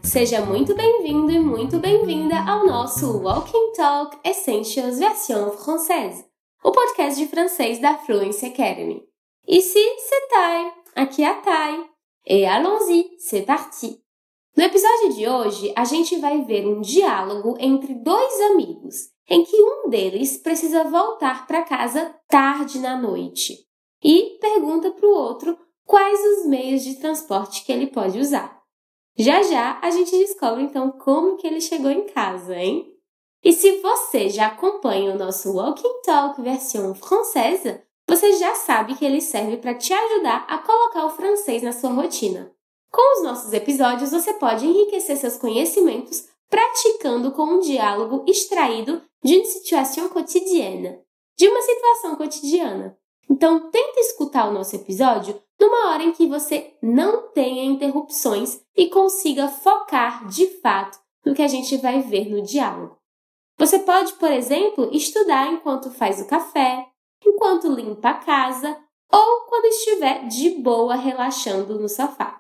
Seja muito bem-vindo e muito bem-vinda ao nosso Walking Talk Essentials Version Française, o podcast de francês da Fluency Academy. Ici, c'est Thay, aqui é a Thay. Et allons-y, c'est parti! No episódio de hoje, a gente vai ver um diálogo entre dois amigos, em que um deles precisa voltar para casa tarde na noite e pergunta para o outro quais os meios de transporte que ele pode usar. Já já a gente descobre então como que ele chegou em casa, hein? E se você já acompanha o nosso Walking Talk Version Française, você já sabe que ele serve para te ajudar a colocar o francês na sua rotina. Com os nossos episódios, você pode enriquecer seus conhecimentos praticando com um diálogo extraído de uma situação cotidiana, de uma situação cotidiana. Então, tenta escutar o nosso episódio numa hora em que você não tenha interrupções e consiga focar de fato no que a gente vai ver no diálogo. Você pode, por exemplo, estudar enquanto faz o café, enquanto limpa a casa ou quando estiver de boa relaxando no sofá.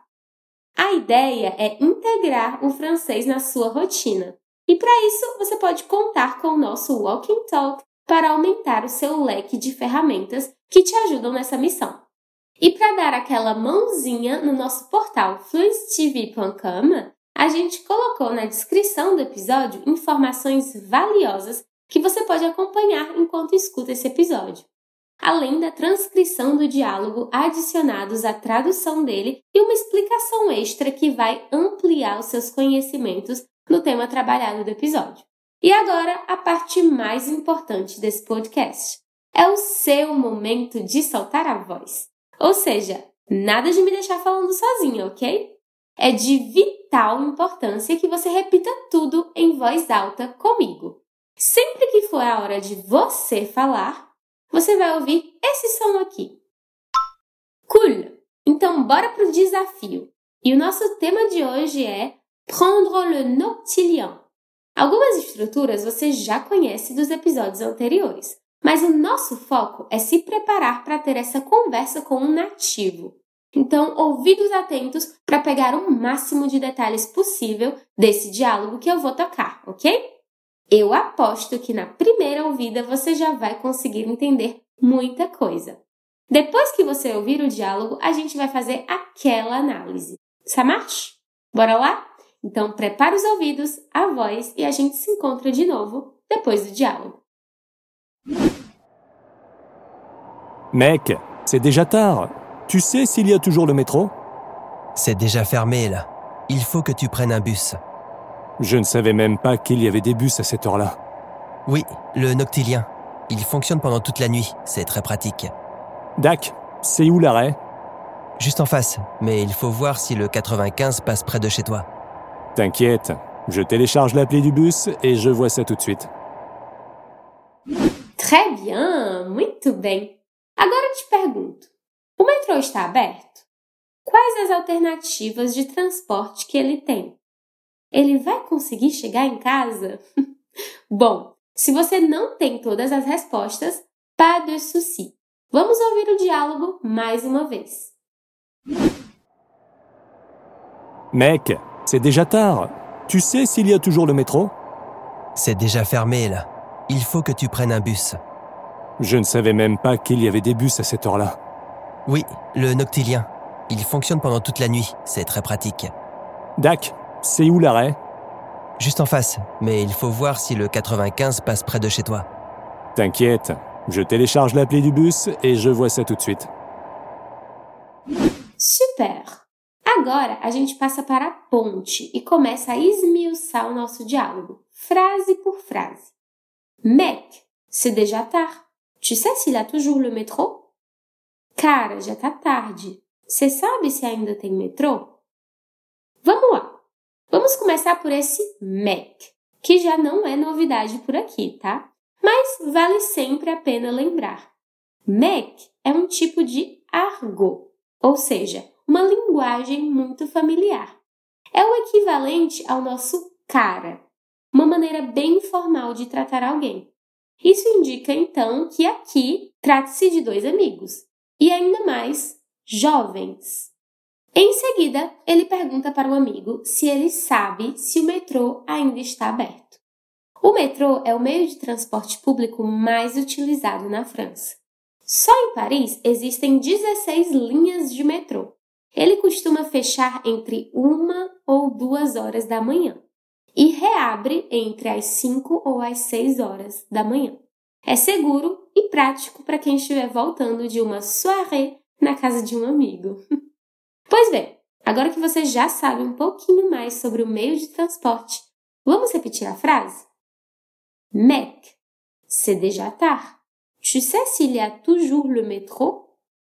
A ideia é integrar o francês na sua rotina. E para isso, você pode contar com o nosso Walking Talk para aumentar o seu leque de ferramentas que te ajudam nessa missão. E para dar aquela mãozinha no nosso portal fluencytv.com, a gente colocou na descrição do episódio informações valiosas que você pode acompanhar enquanto escuta esse episódio. Além da transcrição do diálogo adicionados à tradução dele e uma explicação extra que vai ampliar os seus conhecimentos no tema trabalhado do episódio. E agora, a parte mais importante desse podcast. É o seu momento de soltar a voz. Ou seja, nada de me deixar falando sozinha, ok? É de vital importância que você repita tudo em voz alta comigo. Sempre que for a hora de você falar, você vai ouvir esse som aqui. Cool! Então, bora pro desafio. E o nosso tema de hoje é prendre le noctilien. Algumas estruturas você já conhece dos episódios anteriores, mas o nosso foco é se preparar para ter essa conversa com um nativo. Então, ouvidos atentos para pegar o máximo de detalhes possível desse diálogo que eu vou tocar, ok? Eu aposto que na primeira ouvida você já vai conseguir entender muita coisa. Depois que você ouvir o diálogo, a gente vai fazer aquela análise. Ça marche? Bora lá? Então, prepara os ouvidos, a voz e a gente se encontra de novo depois do diálogo. Mec, c'est déjà tard. Tu sais s'il y a toujours le métro? C'est déjà fermé, là. Il faut que tu prennes un bus. Je ne savais même pas qu'il y avait des bus à cette heure-là. Oui, le noctilien. Il fonctionne pendant toute la nuit. C'est très pratique. Dac, c'est où l'arrêt? Juste en face, mais il faut voir si le 95 passe près de chez toi. T'inquiète, je télécharge l'appli du bus et je vois ça tout de suite. Très bien, muito bem. Agora eu te pergunto, o metrô está aberto? Quais as alternativas de transporte que ele tem? Ele vai conseguir chegar em casa? Bom, se você não tem todas as respostas, pas de souci. Vamos ouvir o diálogo mais uma vez. Mec, c'est déjà tard. Tu sais s'il y a toujours le métro? C'est déjà fermé, là. Il faut que tu prennes un bus. Je ne savais même pas qu'il y avait des bus à cette heure-là. Oui, le noctilien. Il fonctionne pendant toute la nuit. C'est très pratique. Dac, c'est où l'arrêt? Juste en face, mais il faut voir si le 95 passe près de chez toi. T'inquiète, je télécharge l'appli du bus et je vois ça tout de suite. Super! Agora a gente passa para a ponte e começa a esmiuçar o nosso diálogo, frase por frase. Mec, c'est déjà tard. Tu sais s'il y a toujours le métro? Cara, já tá tarde. Você sabe se ainda tem metrô? Vamos lá. Vamos começar por esse mec, que já não é novidade por aqui, tá? Mas vale sempre a pena lembrar. Mec é um tipo de argot, ou seja, uma linguagem muito familiar. É o equivalente ao nosso cara, uma maneira bem informal de tratar alguém. Isso indica, então, que aqui trata-se de dois amigos, e ainda mais, jovens. Em seguida, ele pergunta para o amigo se ele sabe se o metrô ainda está aberto. O metrô é o meio de transporte público mais utilizado na França. Só em Paris existem 16 linhas de metrô. Ele costuma fechar entre 1 ou 2 horas da manhã e reabre entre as 5 ou as 6 horas da manhã. É seguro e prático para quem estiver voltando de uma soirée na casa de um amigo. Pois bem, agora que você já sabe um pouquinho mais sobre o meio de transporte, vamos repetir a frase? Mec, c'est déjà tard. Tu sais s'il y a toujours le métro?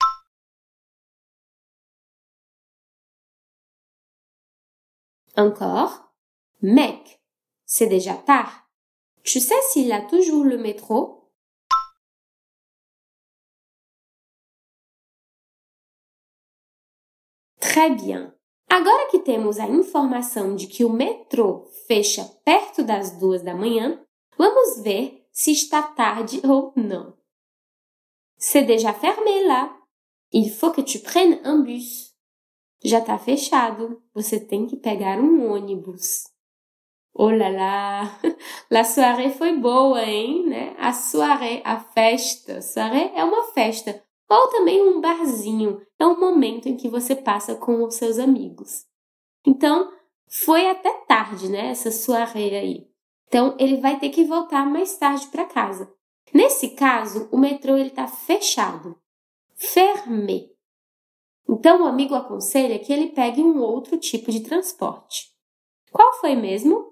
Encore. Mec, c'est déjà tard. Tu sais s'il y a toujours le métro? Très bien. Agora que temos a informação de que o metrô fecha perto das 2 da manhã, vamos ver se está tarde ou não. C'est déjà fermé là. Il faut que tu prennes un bus. Já está fechado. Você tem que pegar um ônibus. Oh là là! La soirée foi boa, hein? Né? A soirée, a festa. Soirée é uma festa. Ou também um barzinho. É um momento em que você passa com os seus amigos. Então, foi até tarde, né? Essa soirée aí. Então, ele vai ter que voltar mais tarde para casa. Nesse caso, o metrô está fechado. Fermé. Então, o amigo aconselha que ele pegue um outro tipo de transporte. Qual foi mesmo?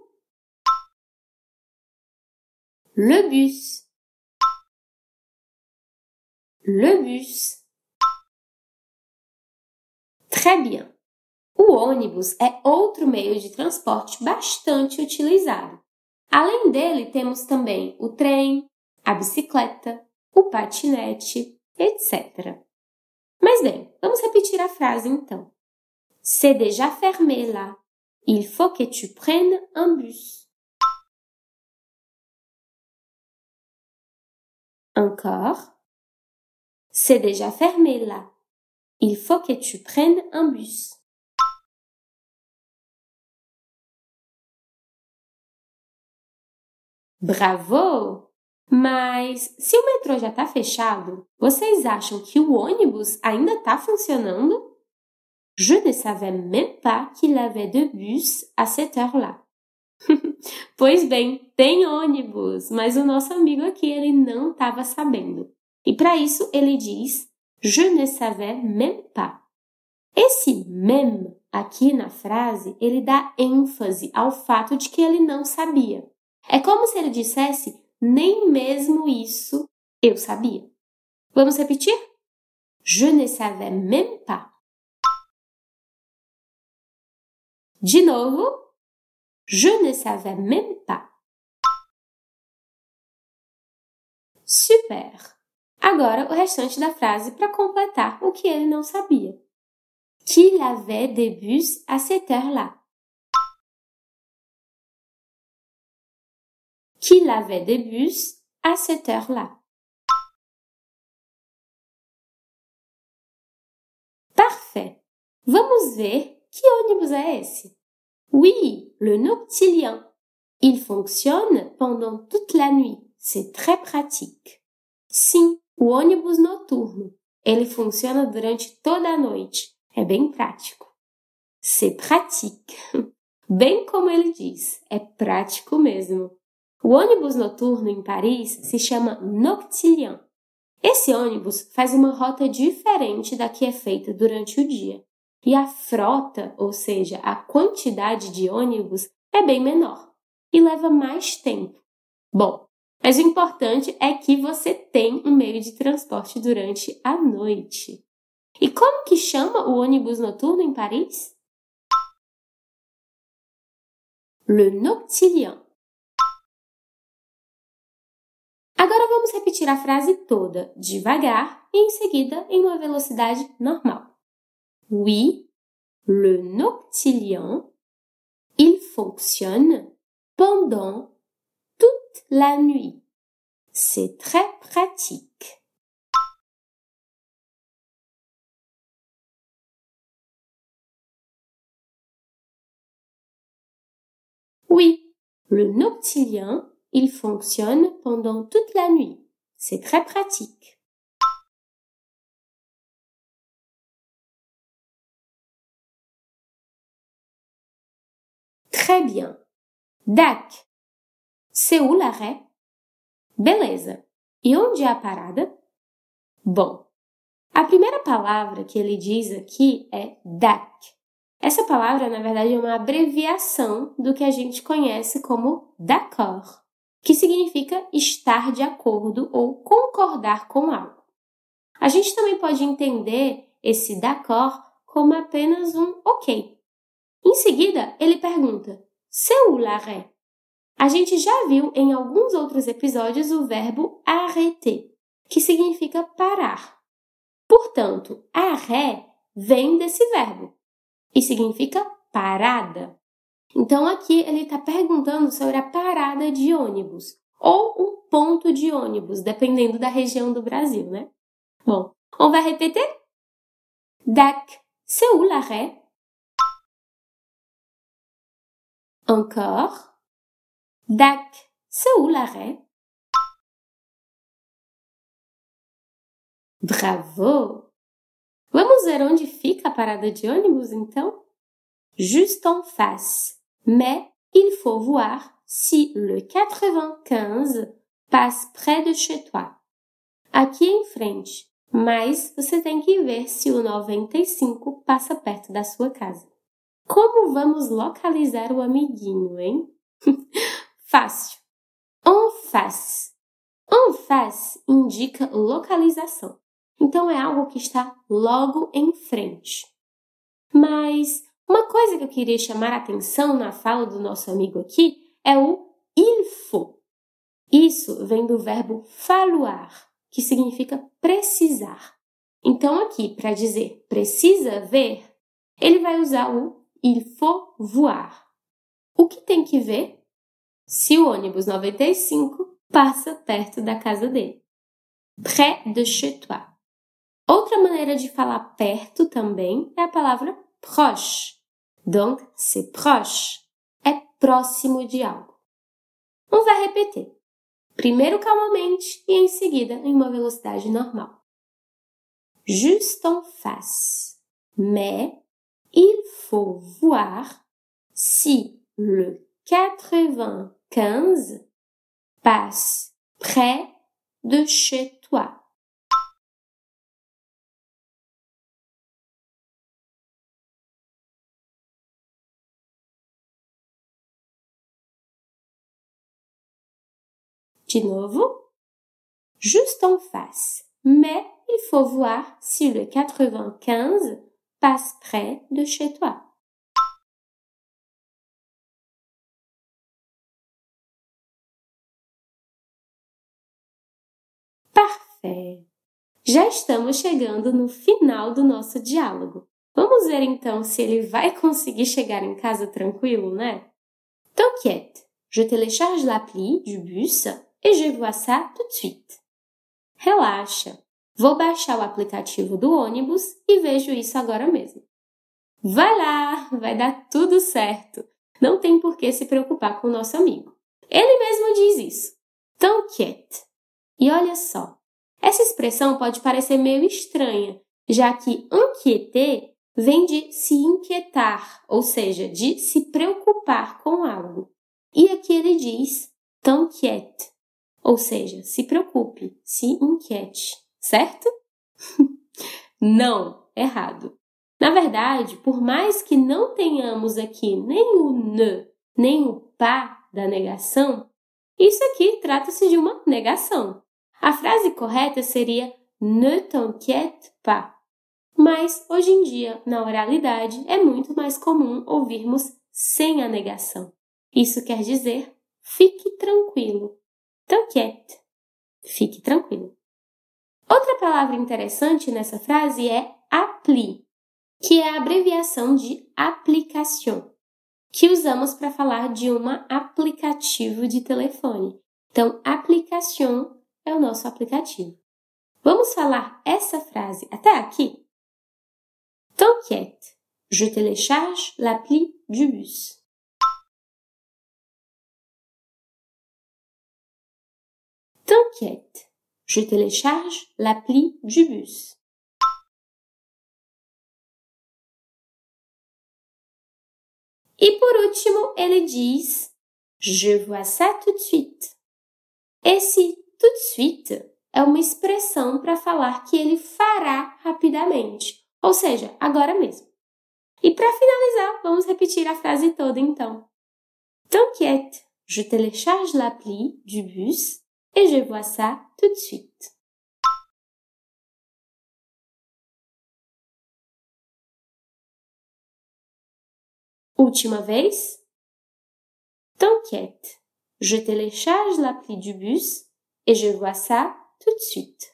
Le bus. Le bus. Très bien. O ônibus é outro meio de transporte bastante utilizado. Além dele, temos também o trem, a bicicleta, o patinete, etc. Mas bem, vamos repetir a frase então. C'est déjà fermé là. Il faut que tu prennes un bus. Encore. C'est déjà fermé là. Il faut que tu prennes un bus. Bravo! Mas se o metrô já está fechado, vocês acham que o ônibus ainda está funcionando? Je ne savais même pas qu'il avait de bus à cette heure-là. Pois bem, tem ônibus, mas o nosso amigo aqui ele não estava sabendo. E para isso ele diz Je ne savais même pas. Esse même aqui na frase, ele dá ênfase ao fato de que ele não sabia. É como se ele dissesse nem mesmo isso eu sabia. Vamos repetir? Je ne savais même pas. De novo. Je ne savais même pas. Super! Agora o restante da frase para completar o que ele não sabia. Qu'il avait des bus à cette heure-là. Qu'il avait des bus à cette heure-là. Parfait! Vamos ver que ônibus é esse? Oui, le noctilien. Il fonctionne pendant toute la nuit. C'est très pratique. Sim, o ônibus noturno. Ele funciona durante toda a noite. É bem prático. C'est pratique. Bem como ele diz, é prático mesmo. O ônibus noturno em Paris se chama noctilien. Esse ônibus faz uma rota diferente da que é feita durante o dia. E a frota, ou seja, a quantidade de ônibus, é bem menor e leva mais tempo. Bom, mas o importante é que você tem um meio de transporte durante a noite. E como que chama o ônibus noturno em Paris? Le noctilien. Agora vamos repetir a frase toda, devagar e em seguida em uma velocidade normal. Oui, le noctilien, il fonctionne pendant toute la nuit. C'est très pratique. Oui, le noctilien, il fonctionne pendant toute la nuit. C'est très pratique. Très bien. DAC. C'est où l'arrêt? Beleza. E onde é a parada? Bom, a primeira palavra que ele diz aqui é DAC. Essa palavra, na verdade, é uma abreviação do que a gente conhece como d'accord, que significa estar de acordo ou concordar com algo. A gente também pode entender esse d'accord como apenas um ok. Em seguida, ele pergunta, c'est où l'arrêt? A gente já viu em alguns outros episódios o verbo arrêter, que significa parar. Portanto, arrêt vem desse verbo e significa parada. Então, aqui ele está perguntando sobre a parada de ônibus ou um ponto de ônibus, dependendo da região do Brasil, né? Bon, on va répéter? DAC, c'est où l'arrêt? Encore. DAC, c'est où l'arrêt? Bravo! Vamos ver onde fica a parada de ônibus, então? Juste en face. Mais il faut voir si le 95 passe près de chez toi. Aqui em frente. Mas você tem que ver se o 95 passa perto da sua casa. Como vamos localizar o amiguinho, hein? Fácil. En face. En face indica localização. Então, é algo que está logo em frente. Mas uma coisa que eu queria chamar a atenção na fala do nosso amigo aqui é o il faut. Isso vem do verbo falloir, que significa precisar. Então, aqui, para dizer precisa ver, ele vai usar o il faut voir. O que tem que ver? Se o ônibus 95 passa perto da casa dele. Près de chez toi. Outra maneira de falar perto também é a palavra proche. Donc, c'est proche. É próximo de algo. On va répéter. Primeiro calmamente e em seguida em uma velocidade normal. Juste en face. Mais il faut voir si le 95 passe près de chez toi. De novo. Juste en face. Mais il faut voir si le 95 passe près de chez toi. Parfait! Já estamos chegando no final do nosso diálogo. Vamos ver então se ele vai conseguir chegar em casa tranquilo, né? T'inquiète, je télécharge l'appli du bus et je vois ça tout de suite. Relaxa, vou baixar o aplicativo do ônibus e vejo isso agora mesmo. Vai lá, vai dar tudo certo. Não tem por que se preocupar com o nosso amigo. Ele mesmo diz isso. T'inquiète. E olha só, essa expressão pode parecer meio estranha, já que inquiéter vem de se inquietar, ou seja, de se preocupar com algo. E aqui ele diz t'inquiète, ou seja, se preocupe, se inquiete, certo? Não, errado. Na verdade, por mais que não tenhamos aqui nem o ne, nem o pas da negação, isso aqui trata-se de uma negação. A frase correta seria ne t'inquiète pas. Mas, hoje em dia, na oralidade, é muito mais comum ouvirmos sem a negação. Isso quer dizer, fique tranquilo. T'inquiète. Fique tranquilo. Outra palavra interessante nessa frase é appli, que é a abreviação de application, que usamos para falar de um aplicativo de telefone. Então, application é o nosso aplicativo. Vamos falar essa frase até aqui? T'inquiète, je télécharge l'appli du bus. T'inquiète, je télécharge l'appli du bus. E por último, ele diz, je vois ça tout de suite. Esse tout de suite é uma expressão para falar que ele fará rapidamente, ou seja, agora mesmo. E para finalizar, vamos repetir a frase toda então. T'inquiète, je télécharge l'appli du bus et je vois ça tout de suite. Última vez. T'inquiète, je télécharge l'appli du bus et je vois ça tout de suite.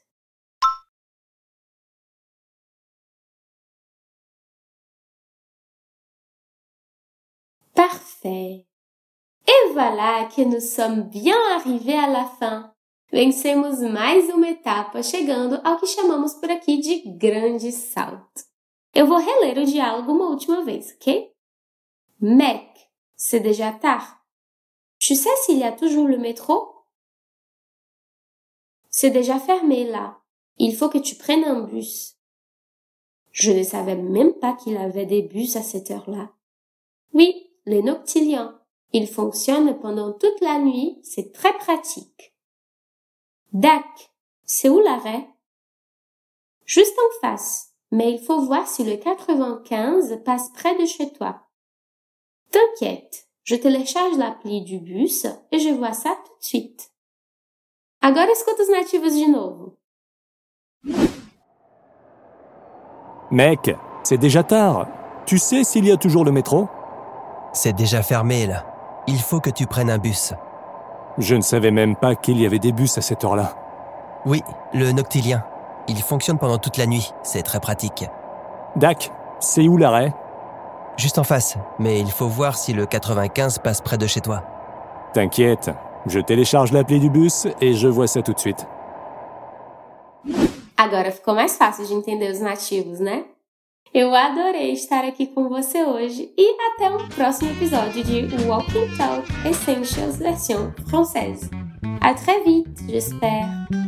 Parfait. E voilà que nous sommes bien arrivés à la fin. Vencemos mais uma etapa, chegando ao que chamamos por aqui de grande salto. Eu vou reler o diálogo uma última vez, ok? Mec, c'est déjà tard. Tu sais s'il y a toujours le métro? C'est déjà fermé là. Il faut que tu prennes un bus. Je ne savais même pas qu'il avait des bus à cette heure-là. Oui, les noctiliens. Ils fonctionnent pendant toute la nuit, c'est très pratique. Dac, c'est où l'arrêt? Juste en face, mais il faut voir si le 95 passe près de chez toi. T'inquiète, je télécharge l'appli du bus et je vois ça tout de suite. Agora escuta os nativos de novo. Mec, c'est déjà tard. Tu sais s'il y a toujours le métro? C'est déjà fermé là. Il faut que tu prennes un bus. Je ne savais même pas qu'il y avait des bus à cette heure-là. Oui, le noctilien. Il fonctionne pendant toute la nuit, c'est très pratique. Dac, c'est où l'arrêt? Juste en face, mais il faut voir si le 95 passe près de chez toi. T'inquiète, je télécharge l'appli du bus et je vois ça tout de suite. Agora ficou mais fácil de entender os nativos, né? Eu adorei estar aqui com você hoje e até um próximo episódio de Walking Talk Essentials version française. À très vite, j'espère!